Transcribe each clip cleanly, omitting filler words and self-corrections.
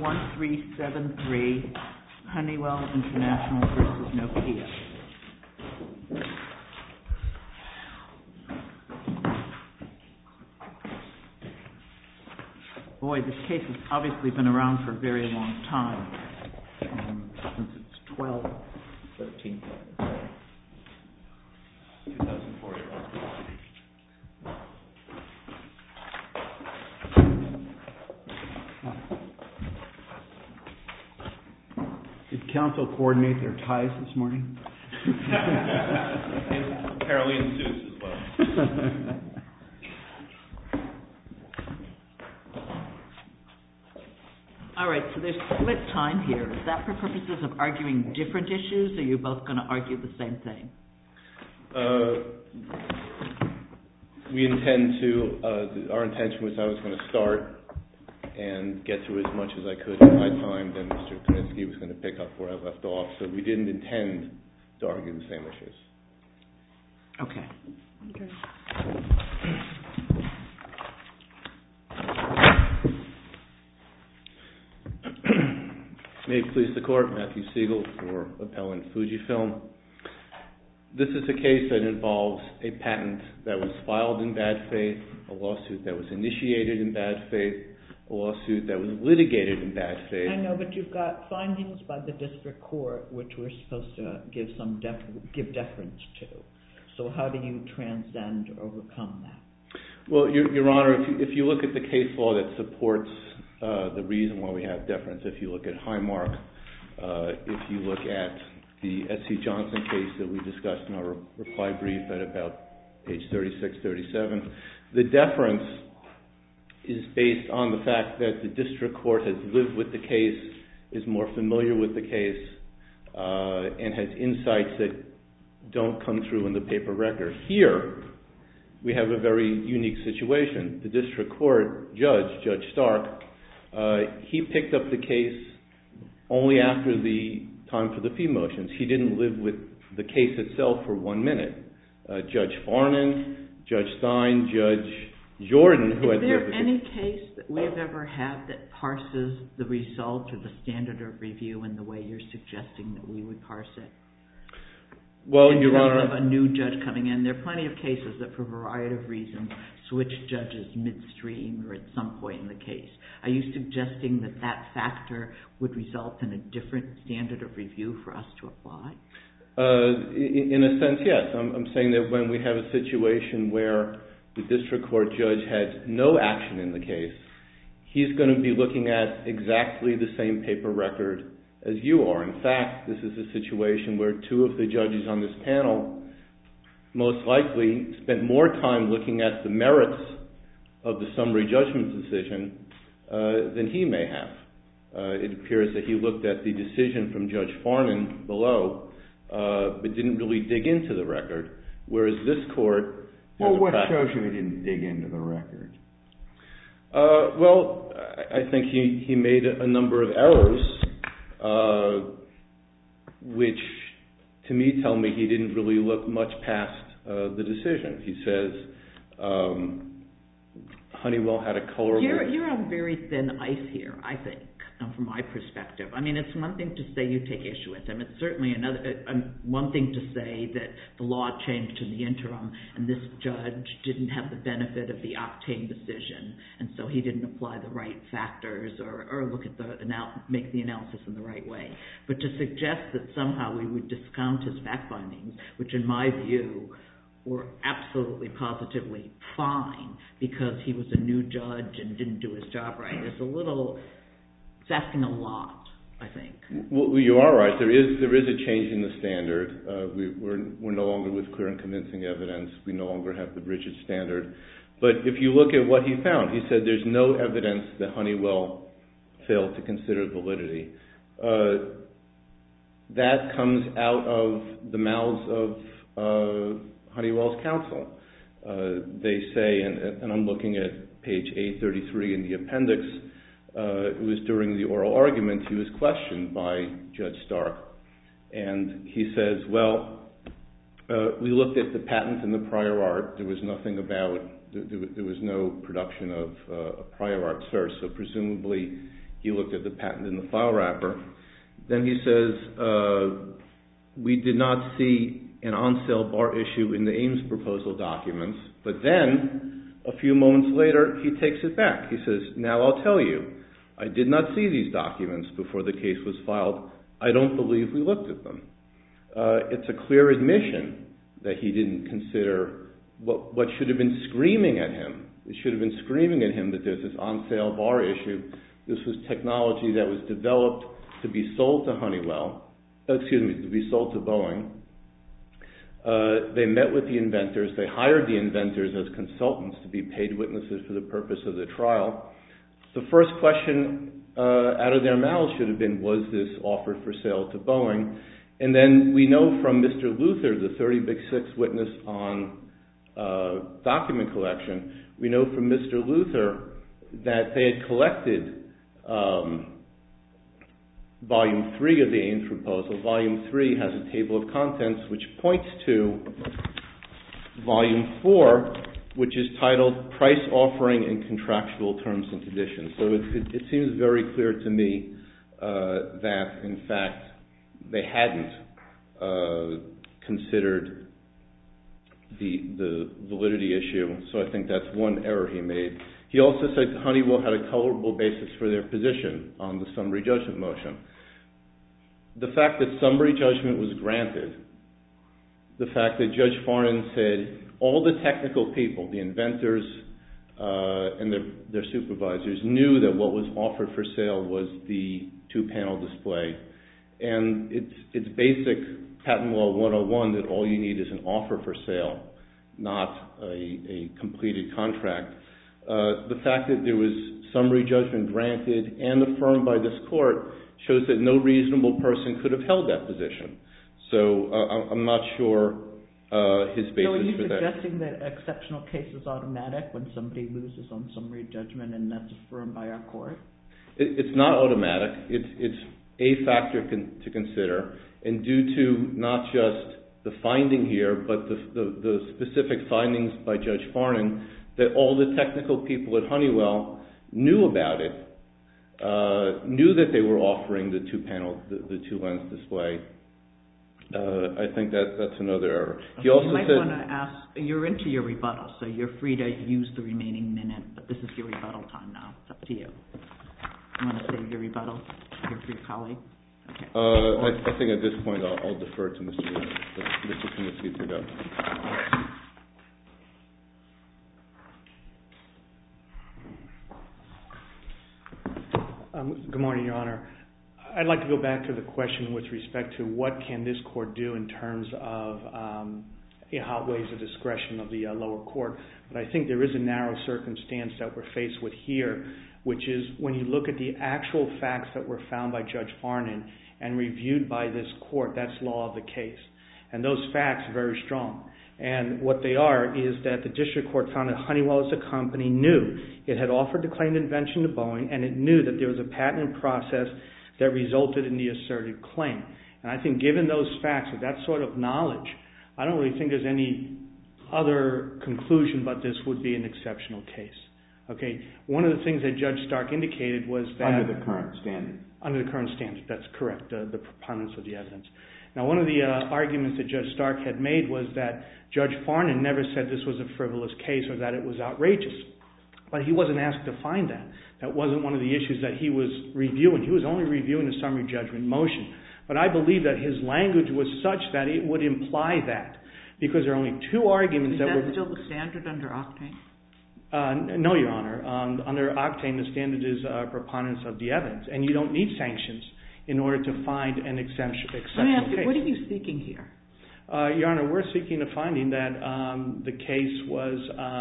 1373 Honeywell International versus Nokia. Boy, this case has obviously been around for a very long time, since it's 2004. Did counsel coordinate their ties this morning? Caroline suits as well. All right, so there's split time here. Is that for purposes of arguing different issues, or are you both going to argue the same thing? We intend to, our intention was I was going to start and get through as much as I could in my time, then Mr. Kunitzky was going to pick up where I left off, so we didn't intend to argue the same issues. Okay. May it please the Court, Matthew Siegel for Appellant Fujifilm. This is a case that involves a patent that was filed in bad faith, a lawsuit that was initiated in bad faith, a lawsuit that was litigated in bad faith. I know, but you've got findings by the district court which we're supposed to give deference to. So how do you transcend or overcome that? Well, Your Honor, if you look at the case law that supports the reason why we have deference, if you look at Highmark, if you look at the S.C. Johnson case that we discussed in our reply brief at about page 36, 37, the deference is based on the fact that the district court has lived with the case, is more familiar with the case, and has insights that don't come through in the paper record. Here, we have a very unique situation. The district court judge, Judge Stark, he picked up the case only after the time for the fee motions. He didn't live with the case itself for 1 minute. Judge Farnan, Judge Stein, Judge Jordan, who had lived with it. Is there any case that we've ever had that parses the result or the standard of review in the way you're suggesting that we would parse it? Well, Your Honor, in terms of a new judge coming in, there are plenty of cases that, for a variety of reasons, switch judges midstream or at some point in the case. Are you suggesting that that factor would result in a different standard of review for us to apply? In a sense, yes. I'm saying that when we have a situation where the district court judge has no action in the case, he's going to be looking at exactly the same paper record as you are. In fact, this is a situation where two of the judges on this panel most likely spent more time looking at the merits of the summary judgment decision than he may have. It appears that he looked at the decision from Judge Farnan below, but didn't really dig into the record, whereas this court... Well, what shows you he didn't dig into the record? Well, I think he made a number of errors, which to me tell me he didn't really look much past the decision. He says Honeywell had a colorable... You're on very thin ice here, I think, from my perspective. I mean, it's one thing to say you take issue with him. It's certainly one thing to say that the law changed in the interim and this judge didn't have the benefit of the Octane decision, and so he didn't apply the right factors or look at make the analysis in the right way. But to suggest that somehow we would discount his fact findings, which in my view were absolutely positively fine because he was a new judge and didn't do his job right, it's asking a lot, I think. Well, you are right. There is a change in the standard. We're no longer with clear and convincing evidence. We no longer have the rigid standard. But if you look at what he found, he said there's no evidence that Honeywell failed to consider validity. That comes out of the mouths of Honeywell's counsel. They say, and I'm looking at page 833 in the appendix, it was during the oral argument he was questioned by Judge Stark. And he says, well, we looked at the patent in the prior art. There was nothing about, there was no production of a prior art search. So presumably he looked at the patent in the file wrapper. Then he says, we did not see an on-sale bar issue in the Ames proposal documents. But then, a few moments later, he takes it back. He says, now I'll tell you, I did not see these documents before the case was filed. I don't believe we looked at them. It's a clear admission that he didn't consider what should have been screaming at him. It should have been screaming at him that there's this on-sale bar issue. This was technology that was developed to be sold to to be sold to Boeing. They met with the inventors. They hired the inventors as consultants to be paid witnesses for the purpose of the trial. The first question out of their mouths should have been, was this offered for sale to Boeing? And then we know from Mr. Luther, the 30-6 witness on document collection, we know from Mr. Luther that they had collected Volume 3 of the Ames proposal. Volume 3 has a table of contents which points to Volume 4, which is titled Price Offering and Contractual Terms and Conditions. So it seems very clear to me that, in fact, they hadn't considered the validity issue. So I think that's one error he made. He also said Honeywell had a colorable basis for their position on the summary judgment motion. The fact that summary judgment was granted, the fact that Judge Farnan said all the technical people, the inventors and their supervisors, knew that what was offered for sale was the two-panel display. And it's basic patent law 101 that all you need is an offer for sale, not a completed contract. The fact that there was summary judgment granted and affirmed by this court shows that no reasonable person could have held that position. So I'm not sure his basis for that. So are you suggesting that exceptional case is automatic when somebody loses on summary judgment and that's affirmed by our court? It's not automatic. It's a factor to consider. And due to not just the finding here, but the specific findings by Judge Farnan, that all the technical people at Honeywell knew about it, knew that they were offering the two-panel, the two-lens display. I think that's another error. He also you might said, want to ask, you're into your rebuttal, so you're free to use the remaining minute, but this is your rebuttal time now. It's up to you. You want to save your rebuttal here for your colleague? Okay. I think at this point I'll defer to Mr. Kaminsky to go. Good morning, Your Honor. I'd like to go back to the question with respect to what can this court do in terms of how it weighs the discretion of the lower court. But I think there is a narrow circumstance that we're faced with here, which is when you look at the actual facts that were found by Judge Farnan and reviewed by this court, that's law of the case. And those facts are very strong. And what they are is that the district court found that Honeywell as a company knew it had offered the claimed invention to Boeing, and it knew that there was a patent process that resulted in the asserted claim. And I think given those facts, with that sort of knowledge, I don't really think there's any other conclusion but this would be an exceptional case. Okay. One of the things that Judge Stark indicated was that... Under the current standard. Under the current standard, that's correct, the preponderance of the evidence. Now, one of the arguments that Judge Stark had made was that Judge Farnan never said this was a frivolous case or that it was outrageous. But he wasn't asked to find that. That wasn't one of the issues that he was reviewing. He was only reviewing the summary judgment motion. But I believe that his language was such that it would imply that, because there are only two arguments that were... Is that still the standard under Octane? No, Your Honor. Under Octane, the standard is preponderance of the evidence, and you don't need sanctions in order to find an exceptional case. Let me ask you, what are you seeking here? Your Honor, we're seeking a finding that the case was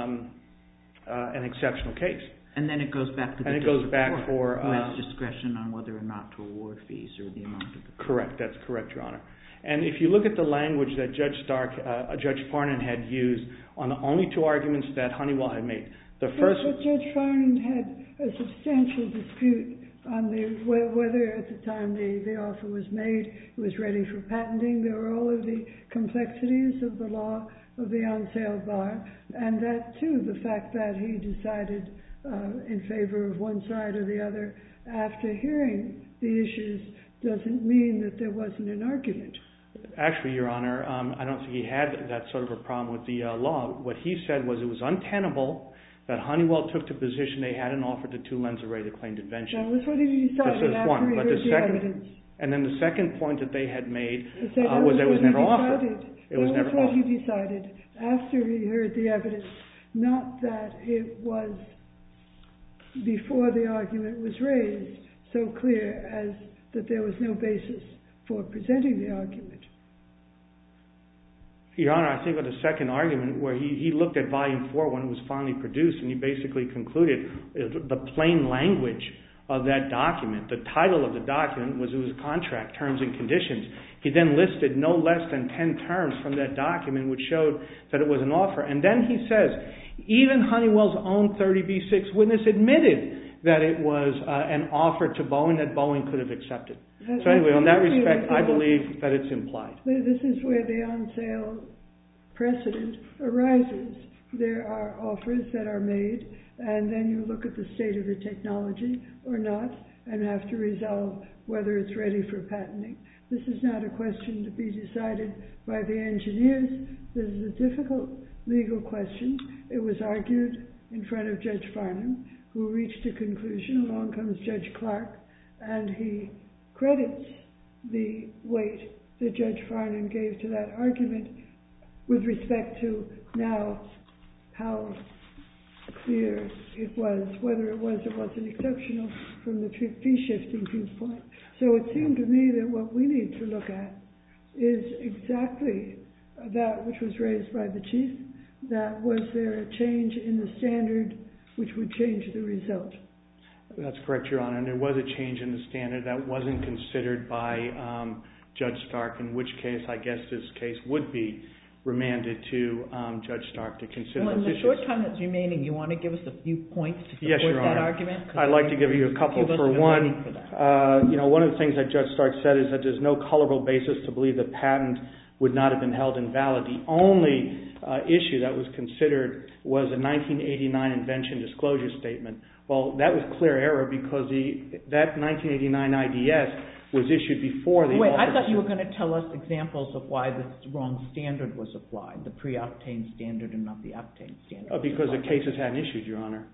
an exceptional case. And then it goes back to the district court, who has discretion on whether or not to award fees or the amount of the fee. Correct, that's correct, Your Honor. And if you look at the language that Judge Farnan had used on the only two arguments that Honeywell had made, the first... But Judge Farnan had a substantial dispute on whether at the time the offer was made it was ready for patenting. There were all of the complexities of the law of the on-sale bar, and that too, the fact that he decided in favor of one side or the other after hearing the issues doesn't mean that there wasn't an argument. Actually, Your Honor, I don't think he had that sort of a problem with the law. What he said was it was untenable that Honeywell took the position they hadn't offered the two-lens array, the claimed invention. That was what he decided after he heard the evidence. And then the second point that they had made was was it was never offered. That was what he decided after he heard the evidence, not that it was before the argument was raised so clear as that there was no basis for presenting the argument. Your Honor, I think on the second argument where he looked at Volume 4 when it was finally produced and he basically concluded the plain language of that document, the title of the document was contract terms and conditions. He then listed no less than 10 terms from that document which showed that it was an offer. And then he says, even Honeywell's own 30B6 witness admitted that it was an offer to Boeing that Boeing could have accepted. So anyway, on that respect, I believe that it's implied. This is where the on-sale precedent arises. There are offers that are made, and then you look at the state of the technology or not, and have to resolve whether it's ready for patenting. This is not a question to be decided by the engineers. This is a difficult legal question. It was argued in front of Judge Farnham, who reached a conclusion. Along comes Judge Clark, and he credits the weight that Judge Farnham gave to that argument with respect to now how clear it was, whether it was or wasn't exceptional from the fee-shifting viewpoint. So it seemed to me that what we need to look at is exactly that which was raised by the Chief, that was there a change in the standard which would change the result. That's correct, Your Honor, and there was a change in the standard that wasn't considered by Judge Stark, in which case I guess this case would be remanded to Judge Stark to consider those issues. Well, in the short time that's remaining, you want to give us a few points to support that argument? I'd like to give you a couple. For one, one of the things that Judge Stark said is that there's no colorable basis to believe the patent would not have been held invalid. The only issue that was considered was a 1989 invention disclosure statement. Well, that was clear error because that 1989 IDS was issued before the... Wait, I thought you were going to tell us examples of why the wrong standard was applied, the pre-octane standard and not the octane standard. Because the cases hadn't issued, Your Honor.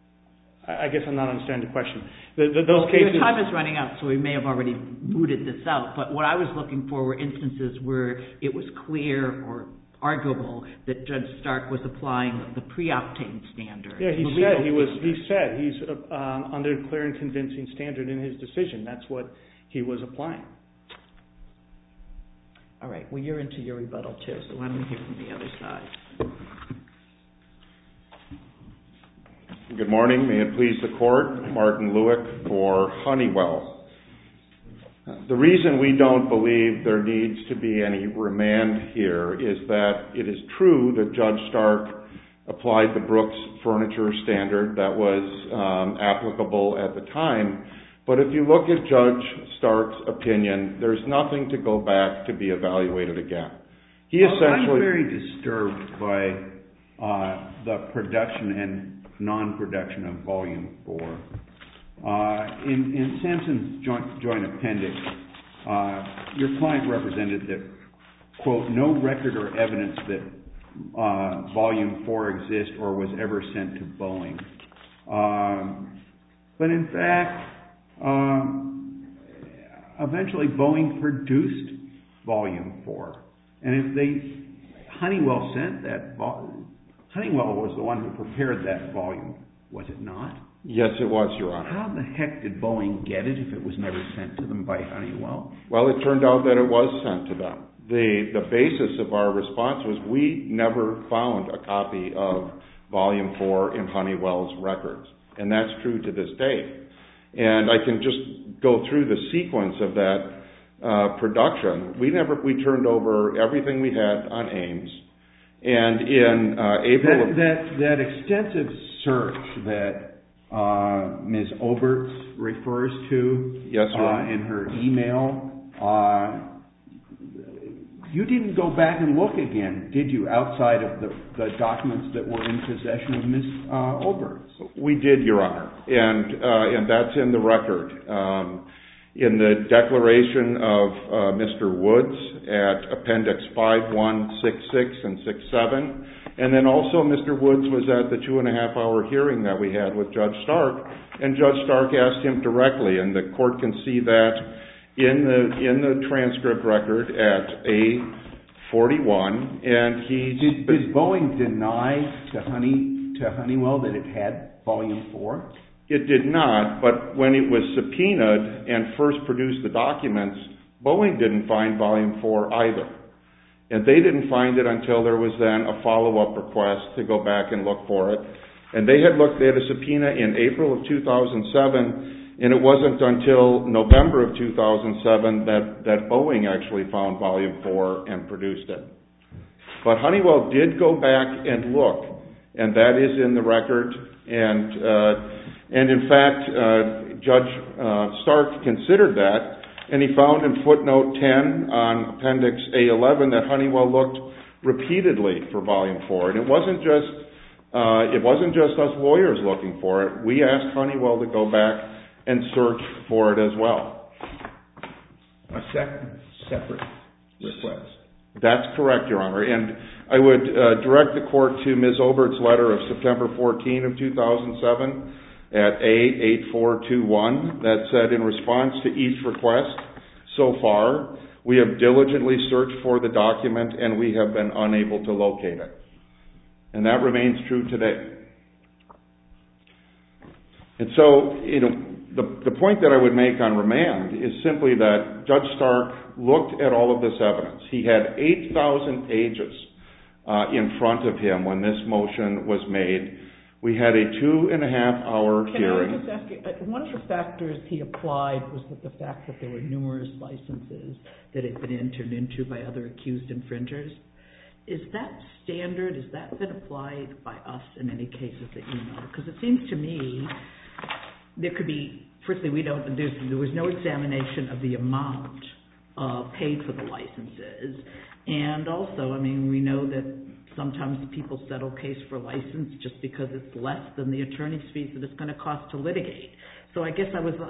I guess I'm not understanding the question. Your time is running out, so we may have already mooted this out, but what I was looking for were instances where it was clear or arguable that Judge Stark was applying the pre-octane standard. Yeah, he said he's under a clear and convincing standard in his decision. That's what he was applying. All right, well, you're into your rebuttal too, so why don't we hear from the other side. Good morning. May it please the Court. Martin Lewick for Honeywell. The reason we don't believe there needs to be any remand here is that it is true that Judge Stark applied the Brooks Furniture Standard that was applicable at the time, but if you look at Judge Stark's opinion, there's nothing to go back to be evaluated again. I'm very disturbed by the production and non-production of Volume 4. In Sampson's joint appendix, your client represented that, quote, no record or evidence that Volume 4 exists or was ever sent to Boeing. But in fact, eventually Boeing produced Volume 4. And if Honeywell sent that, Honeywell was the one who prepared that volume, was it not? Yes, it was, Your Honor. How the heck did Boeing get it if it was never sent to them by Honeywell? Well, it turned out that it was sent to them. The basis of our response was we never found a copy of Volume 4 in Honeywell's records, and that's true to this day. And I can just go through the sequence of that production. We turned over everything we had on Ames, and in April of... That extensive search that Ms. Oberts refers to yes, Your Honor. in her email, You didn't go back and look again, did you, outside of the documents that were in possession of Ms. Oberts? We did, Your Honor, and that's in the record. In the declaration of Mr. Woods at Appendix 5166 and 67, and then also Mr. Woods was at the 2.5-hour hearing that we had with Judge Stark, and Judge Stark asked him directly, and the court can see that in the transcript record at A41, and he... Did Boeing deny to Honeywell that it had Volume 4? It did not, but when it was subpoenaed and first produced the documents, Boeing didn't find Volume 4 either. And they didn't find it until there was then a follow-up request to go back and look for it. And they had a subpoena in April of 2007, and it wasn't until November of 2007 that Boeing actually found Volume 4 and produced it. But Honeywell did go back and look, and that is in the record. And in fact, Judge Stark considered that, and he found in footnote 10 on Appendix A11 that Honeywell looked repeatedly for Volume 4. And it wasn't just us lawyers looking for it. We asked Honeywell to go back and search for it as well. A separate request. That's correct, Your Honor. And I would direct the court to Ms. Obert's letter of September 14 of 2007 at A8421 that said, in response to each request so far, we have diligently searched for the document and we have been unable to locate it. And that remains true today. And so, the point that I would make on remand is simply that Judge Stark looked at all of this evidence. He had 8,000 pages in front of him when this motion was made. We had a 2.5-hour hearing. Can I just ask you, one of the factors he applied was the fact that there were numerous licenses that had been entered into by other accused infringers. Is that standard? Has that been applied by us in any cases that you know? Because it seems to me there could be, firstly, there was no examination of the amount paid for the licenses. And also, we know that sometimes people settle case for license just because it's less than the attorney's fees that it's going to cost to litigate. So I guess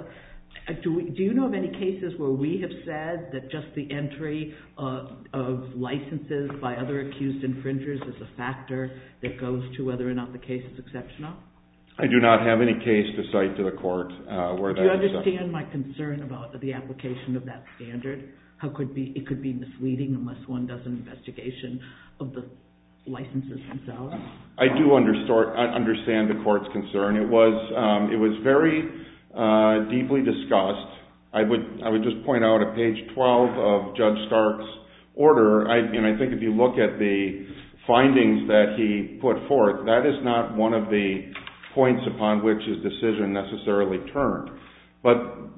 do you know of any cases where we have said that just the entry of licenses by other accused infringers is a factor that goes to whether or not the case is exceptional? I do not have any case to cite to the court where that is. Do you understand my concern about the application of that standard? How it could be misleading unless one does an investigation of the licenses themselves? I do understand the court's concern. It was very deeply discussed. I would just point out at page 12 of Judge Stark's order, and I think if you look at the findings that he put forth, that is not one of the points upon which his decision necessarily turned. But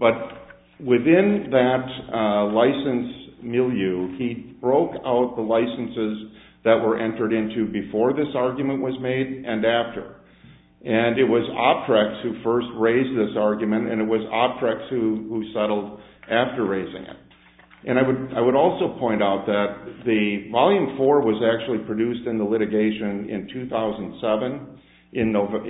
within that license milieu, he broke out the licenses that were entered into before this argument was made and after. And it was Optrex who first raised this argument, and it was Optrex who settled after raising it. And I would also point out that the Volume 4 was actually produced in the litigation in 2007 in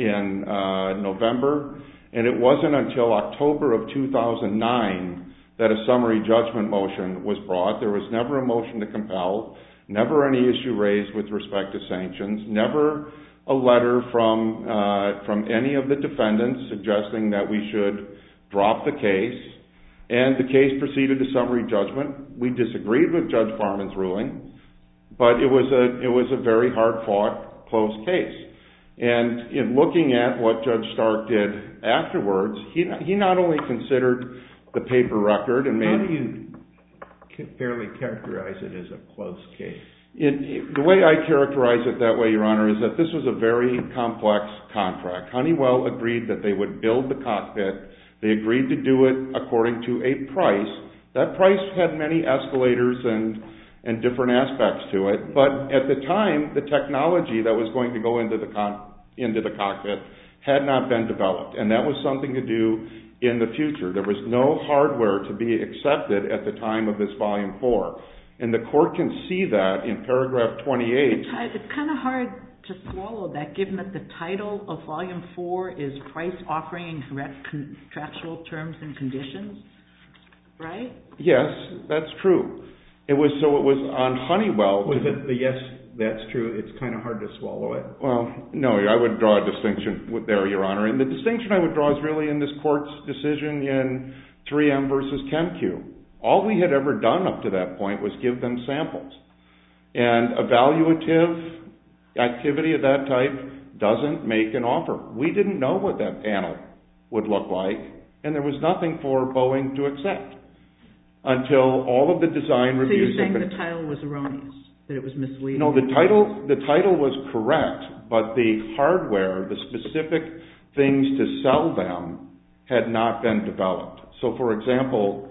November, and it wasn't until October of 2009 that a summary judgment motion was brought. There was never a motion to compel, never any issue raised with respect to sanctions, never a letter from any of the defendants suggesting that we should drop the case, and the case proceeded to summary judgment. We disagreed with Judge Farman's ruling, but it was a very hard-fought, close case. And in looking at what Judge Stark did afterwards, he not only considered the paper record and made... How do you fairly characterize it as a close case? The way I characterize it that way, Your Honor, is that this was a very complex contract. Honeywell agreed that they would build the cockpit. They agreed to do it according to a price. That price had many escalators and different aspects to it, but at the time, the technology that was going to go into the cockpit had not been developed, and that was something to do in the future. There was no hardware to be accepted at the time of this Volume 4. And the court can see that in paragraph 28. It's kind of hard to swallow that, given that the title of Volume 4 is Price, Offering, and Correct Contractual Terms and Conditions, right? Yes, that's true. It was on Honeywell. Yes, that's true. It's kind of hard to swallow it. Well, no, I would draw a distinction there, Your Honor. And the distinction I would draw is really in this court's decision in 3M versus ChemQ. All we had ever done up to that point was give them samples. And evaluative activity of that type doesn't make an offer. We didn't know what that panel would look like, and there was nothing for Boeing to accept until all of the design reviews. So you're saying the title was erroneous, that it was misleading? No, the title was correct, but the hardware, the specific things to sell them, had not been developed. So, for example,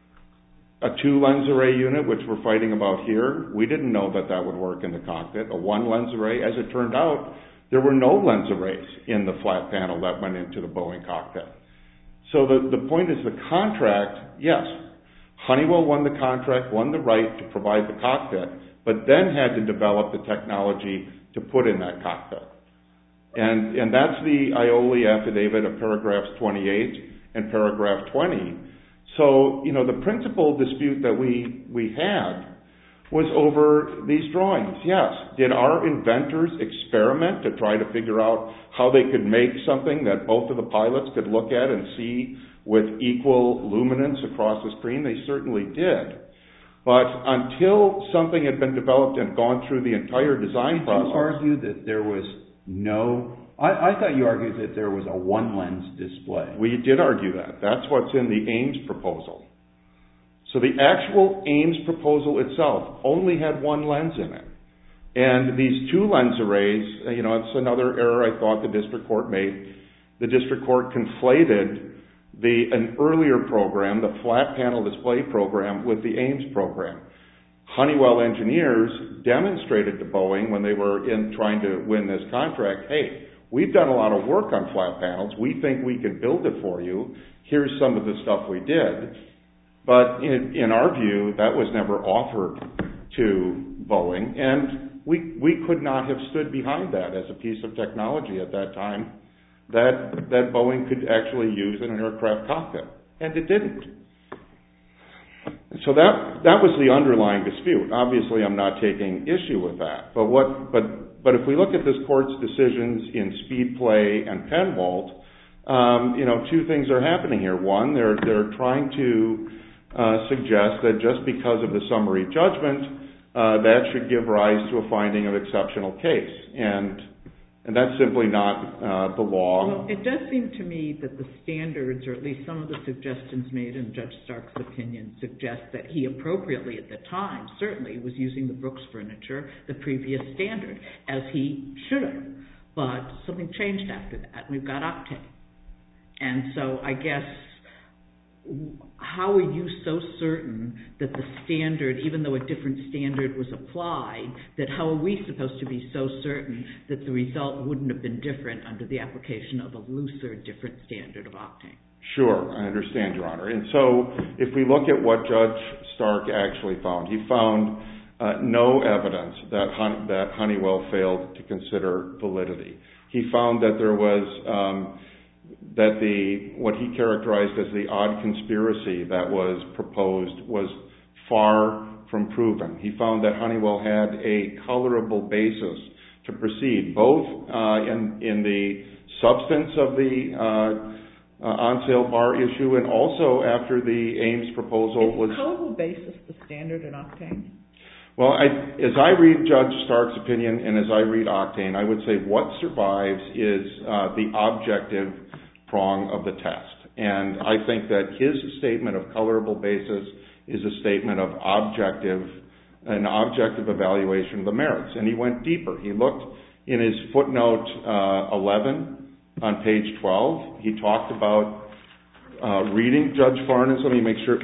a 2-lens array unit, which we're fighting about here, we didn't know that would work in the cockpit. A 1-lens array, as it turned out, there were no lens arrays in the flat panel that went into the Boeing cockpit. So the point is the contract, yes, Honeywell won the contract, won the right to provide the cockpit, but then had to develop the technology to put in that cockpit. And that's the Aioli affidavit of paragraphs 28 and paragraph 20. So, the principal dispute that we had was over these drawings. Yes, did our inventors experiment to try to figure out how they could make something that both of the pilots could look at and see with equal luminance across the screen? They certainly did. But until something had been developed and gone through the entire design process... Did you argue that there was no... I thought you argued that there was a 1-lens display. We did argue that. That's what's in the Ames proposal. So the actual Ames proposal itself only had 1 lens in it. And these 2-lens arrays, it's another error I thought the district court made. The district court conflated an earlier program, the flat panel display program, with the Ames program. Honeywell engineers demonstrated to Boeing when they were trying to win this contract, hey, we've done a lot of work on flat panels. We think we can build it for you. Here's some of the stuff we did. But in our view, that was never offered to Boeing. And we could not have stood behind that as a piece of technology at that time that Boeing could actually use in an aircraft cockpit. And it didn't. So that was the underlying dispute. Obviously, I'm not taking issue with that. But if we look at this court's decisions in Speedplay and Penwalt, 2 things are happening here. One, they're trying to suggest that just because of the summary judgment, that should give rise to a finding of exceptional case. And that's simply not the law. Well, it does seem to me that the standards, or at least some of the suggestions made in Judge Stark's opinion, suggest that he appropriately at the time certainly was using the Brooks furniture, the previous standard, as he should have. But something changed after that. We've got Octane. And so I guess, how are you so certain that the standard, even though a different standard was applied, that how are we supposed to be so certain that the result wouldn't have been different under the application of a looser, different standard of Octane? Sure, I understand, Your Honor. And so if we look at what Judge Stark actually found, he found no evidence that Honeywell failed to consider validity. He found that there was... what he characterized as the odd conspiracy that was proposed was far from proven. He found that Honeywell had a colorable basis to proceed, both in the substance of the on-sale bar issue and also after the Ames proposal was... Is colorable basis the standard in Octane? Well, as I read Judge Stark's opinion and as I read Octane, I would say what survives is the objective prong of the test. And I think that his statement of colorable basis is a statement of an objective evaluation of the merits. And he went deeper. He looked in his footnote 11 on page 12. He talked about reading Judge Farnan's. Let me make sure.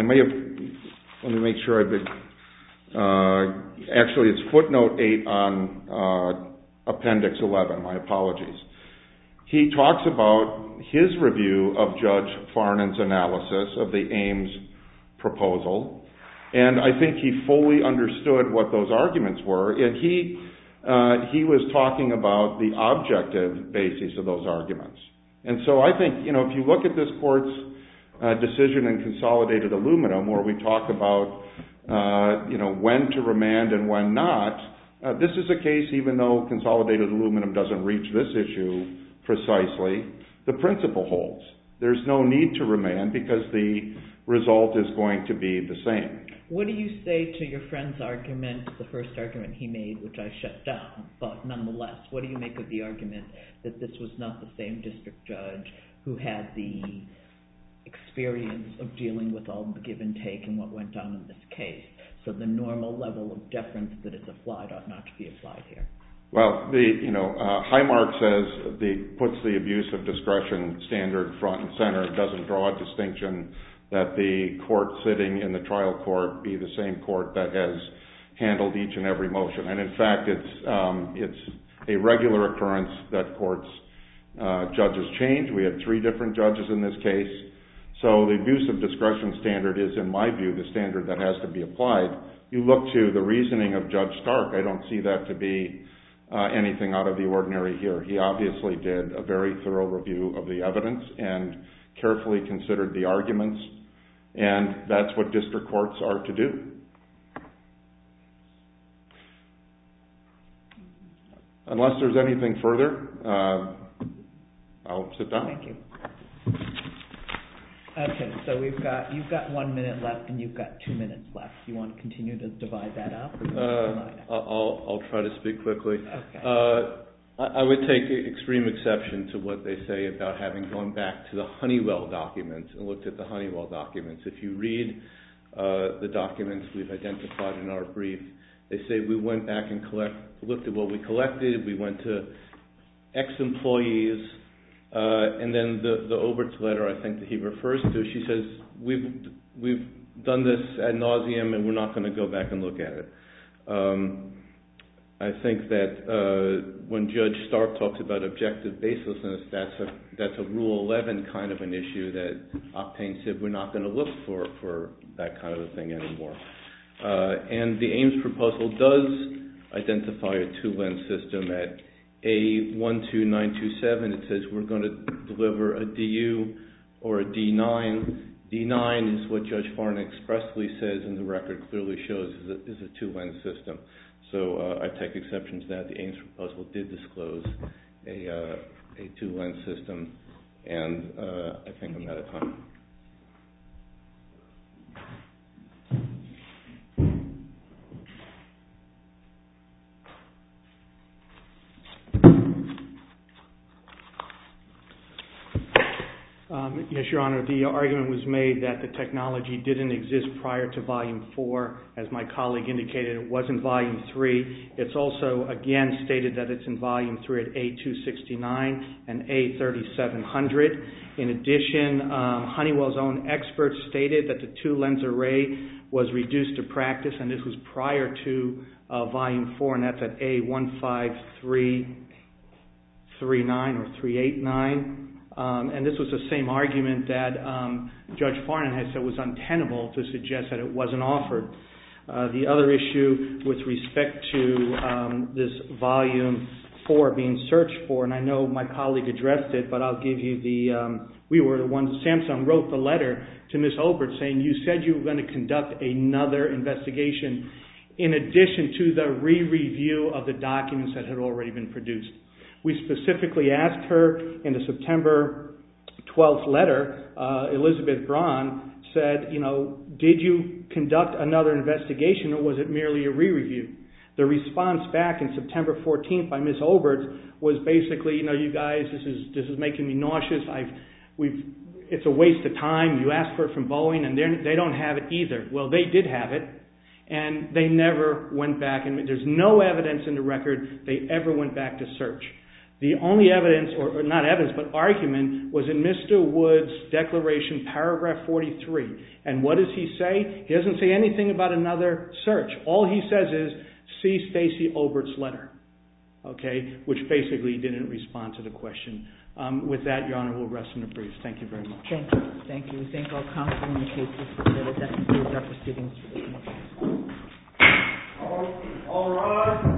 Actually, it's footnote 8 on appendix 11. My apologies. He talks about his review of Judge Farnan's analysis of the Ames proposal, And I think he fully understood what those arguments were, and he was talking about the objective basis of those arguments. And so I think, if you look at this court's decision in Consolidated Aluminum, where we talk about, when to remand and when not, this is a case, even though Consolidated Aluminum doesn't reach this issue precisely, the principle holds. There's no need to remand because the result is going to be the same. What do you say to your friend's argument, the first argument he made, which I shut down, but nonetheless, what do you make of the argument that this was not the same district judge who had the experience of dealing with all the give and take and what went on in this case? So the normal level of deference that is applied ought not to be applied here. Well, Highmark says puts the abuse of discretion standard front and center. It doesn't draw a distinction that the court sitting in the trial court be the same court that has handled each and every motion. And in fact, it's a regular occurrence that courts judges change. We had 3 different judges in this case. So the abuse of discretion standard is, in my view, the standard that has to be applied. You look to the reasoning of Judge Stark, I don't see that to be anything out of the ordinary here. He obviously did a very thorough review of the evidence and carefully considered the arguments, and that's what district courts are to do. Unless there's anything further, I'll sit down. Thank you. Okay, so you've got 1 minute left and you've got 2 minutes left. You want to continue to divide that up? I'll try to speak quickly. Okay. I would take extreme exception to what they say about having gone back to the Honeywell documents and looked at the Honeywell documents. If you read the documents we've identified in our brief, they say we went back and looked at what we collected. We went to ex-employees. And then the Obert's letter, I think, that he refers to, she says, we've done this ad nauseum and we're not going to go back and look at it. I think that when Judge Stark talks about objective baselessness, that's a Rule 11 kind of an issue that Octane said we're not going to look for that kind of a thing anymore. And the Ames proposal does identify a 2-lens system at A12927. It says we're going to deliver a DU or a D9. D9 is what Judge Farnan expressly says, and the record clearly shows is a 2-lens system. So I take exception to that. The Ames proposal did disclose a 2-lens system, and I think I'm out of time. Yes, Your Honor. The argument was made that the technology didn't exist prior to Volume 4. As my colleague indicated, it was in Volume 3. It's also, again, stated that it's in Volume 3 at A269 and A3700. In addition, Honeywell's own experts stated that the 2-lens array was reduced to practice, and this was prior to Volume 4, and that's at A15339 or 389. And this was the same argument that Judge Farnan had said was untenable to suggest that it wasn't offered. The other issue with respect to this Volume 4 being searched for, and I know my colleague addressed it, but I'll give you we were the ones, Samsung wrote the letter to Ms. Obert saying you said you were going to conduct another investigation in addition to the re-review of the documents that had already been produced. We specifically asked her in the September 12th letter, Elizabeth Braun said, did you conduct another investigation or was it merely a re-review? The response back in September 14th by Ms. Obert was basically, you guys, this is making me nauseous. It's a waste of time. You asked for it from Boeing and they don't have it either. Well, they did have it, and they never went back. And there's no evidence in the record they ever went back to search. The only evidence, or not evidence, but argument was in Mr. Wood's declaration, paragraph 43. And what does he say? He doesn't say anything about another search. All he says is, see Stacey Obert's letter, okay, which basically didn't respond to the question With that, Your Honor, we'll rest in the briefs. Thank you very much. Thank you. Thank you. We thank all counsel in the cases submitted. That concludes our proceedings for this morning. All rise.